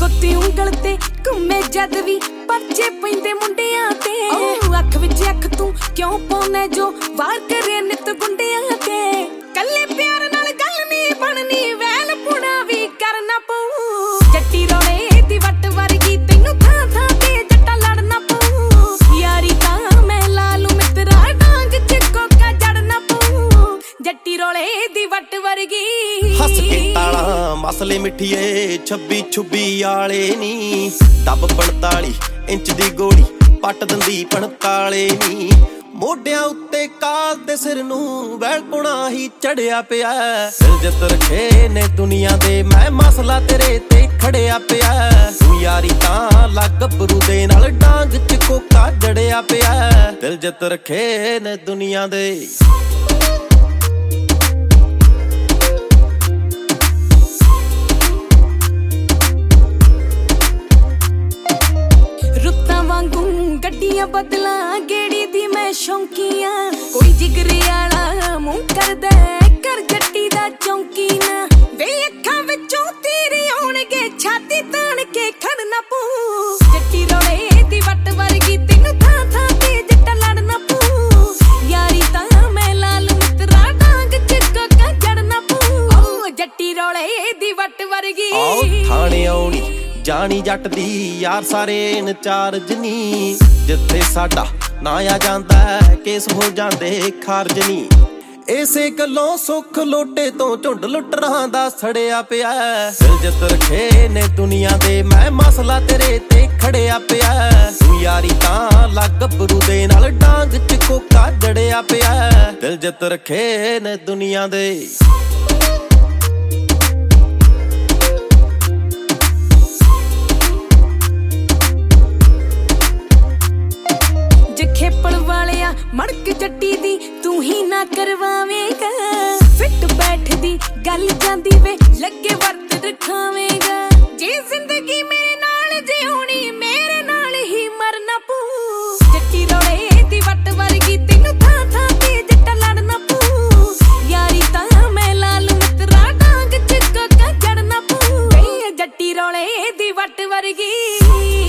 ਕੁੱਤੀ ਉਂਗਲ ਤੇ ਘੁੰਮੇ ਜਦ ਵੀ ਪਰਚੇ ਪੈਂਦੇ ਮੁੰਡਿਆਂ ਤੇ ਅੱਖ ਵਿੱਚ ਅੱਖ ਤੂੰ ਕਿਉਂ ਪਾਉਨੇ ਜੋ ਵਾਰ ਕਰੇ ਨਿਤ ਗੁੰਡਿਆਂ ਤੇ ਕੱਲੇ ਪਿਆਰ ਨਾਲ ਗੱਲ ਨਹੀਂ ਬਣਨੀ ਵੈਲ ਪੁਣਾ ਵੀ ਕਰਨਾ ਪਊ ਜੱਟੀ ਰੋਲੇ ਦੀ ਵੱਟ ਵਰਗੀ ਤੈਨੂੰ ਥਾਂ ਥਾਂ ਤੇ ਜੱਟਾ ਲੜਨਾ ਪਊ ਯਾਰੀ ਤਾਂ ਮੈਂ ਲਾ ਲੂ ਮਿੱਤਰਾ ਡਾਂਗ ਚ ਕੋਕਾ ਜੜਨਾ ਪਊ ਜੱਟੀ ਰੋਲੇ ਦੀ ਵੱਟ ਵਰਗੀ ਹੱਸ ਕੇ ਤਾਲਾ ਮਸਲੇ ਮਿੱਠੀਏ 26 26 ਵਾਲੇ ਨੀ ਡੱਬ 45 ਇੰਚ ਦੀ ਗੋਲੀ ਪੱਟ ਦਿੰਦੀ 45 ਨੀ ਮੋਢਿਆਂ ਉੱਤੇ ਕਾਲ ਦੇ ਸਿਰ ਨੂੰ ਵੈਲਪੁਣਾ ਹੀ ਚੜਿਆ ਪਿਆ ਇੱਜ਼ਤ ਰੱਖੇ ਨੇ ਦੁਨੀਆ ਦੇ ਮੈਂ ਮਸਲਾ ਤੇਰੇ ਤੇ ਖੜਿਆ ਪਿਆ ਤੂੰ ਯਾਰੀ ਤਾਂ ਲੱਗ ਗੱਭਰੂ ਦੇ ਨਾਲ ਡਾਂਗ ਚ ਕੋਕਾ ਜੜਿਆ ਪਿਆ ਦਿਲ ਜਿੱਤ ਰੱਖੇ ਨੇ ਦੁਨੀਆ ਦੇ ਗੱਡੀਆਂ ਬਦਲਾਂ ਗੇੜੀ ਦੀ ਮੈਂ ਸ਼ੌਂਕੀਆਂ ਕੋਈ ਜਿਗਰੇ ਵਾਲਾ ਮੂੰਹ ਕਰਦਾ ਕਰ ਜੱਟੀ ਦਾ ਚੌਂਕੀ ਨਾ ਵੇ ਅੱਖਾਂ ਵਿੱਚੋਂ ਤੀਰ ਆਉਣਗੇ ਛਾਤੀ ਤਾਣ ਕੇ ਖੜਨਾ ਪਊ ਜੱਟੀ ਰੋਲੇ ਦੀ ਵੱਟ ਵਰਗੀ ਤੈਨੂੰ ਥਾਂ ਥਾਂ ਤੇ ਜੱਟਾ ਲੜਨਾ ਪਊ ਯਾਰੀ ਤਾਂ ਮੈਂ ਲਾਲ ਮਿੱਤਰਾ ਡਾਂਗ ਚ ਕੋਕਾ ਜੜਨਾ ਪਊ ਜੱਟੀ ਰੋਲੇ ਦੀ ਵੱਟ ਵਰਗੀ ਥਾਣੇ ਆਉਣੀ ਜਾਣੀ ਜੱਟ ਦੀ ਯਾਰ ਸਾਰੇ ਇਨਚਾਰਜ ਨੀ ਜਿੱਥੇ ਸਾਡਾ ਨਾ ਆ ਜਾਂਦਾ ਕੇਸ ਹੋ ਜਾਂਦੇ ਖਾਰਜ ਨੀ ਇਸੇ ਗੱਲੋਂ ਸੁੱਖ ਲੋਟੇ ਤੋਂ ਝੁੰਡ ਲੁੱਟਰਾਂ ਦਾ ਸੜਿਆ ਪਿਆ ਦਿਲ ਜਿੱਤ ਰੱਖੇ ਨੇ ਦੁਨੀਆ ਦੇ ਮੈਂ ਮਸਲਾ ਤੇਰੇ ਤੇ ਖੜਿਆ ਪਿਆ ਤੂੰ ਯਾਰੀ ਤਾਂ ਲੱਗ ਗੱਭਰੂ ਦੇ ਨਾਲ ਡਾਂਗ ਚ ਕੋਕਾ ਜੜਿਆ ਪਿਆ ਦਿਲ ਜਿੱਤ ਰੱਖੇ ਨੇ ਦੁਨੀਆ ਦੇ ਖੇਪਣ ਵਾਲਿਆ ਮੜਕ ਜੱਟੀ ਦੀ ਤੂੰ ਹੀ ਨਾ ਕਰਵਾਵੇਂਗਾ ਫਿੱਟ ਬੈਠਦੀ ਗੱਲ ਜਾਂਦੀ ਵੇ ਲੱਗੇ ਵਰਤ ਰਖਾਵੇਂਗਾ ਜੇ ਜ਼ਿੰਦਗੀ ਮੇਰੇ ਨਾਲ ਜਿਉਣੀ ਮੇਰੇ ਨਾਲ ਹੀ ਮਰਨਾ ਪਊ ਜੱਟੀ ਰੋਲੇ ਦੀ ਵੱਟ ਵਰਗੀ ਤੈਨੂੰ ਥਾਂ ਥਾਂ ਤੇ ਜੱਟਾ ਲੜਨਾ ਪਊ ਯਾਰੀ ਤਾਂ ਮੈਂ ਲਾਲ ਮਿੱਤਰਾ ਡਾਂਗ ਚ ਕੋਕਾ ਜੜਨਾ ਪਊ ਜੱਟੀ ਰੋਲੇ ਦੀ ਵੱਟ ਵਰਗੀ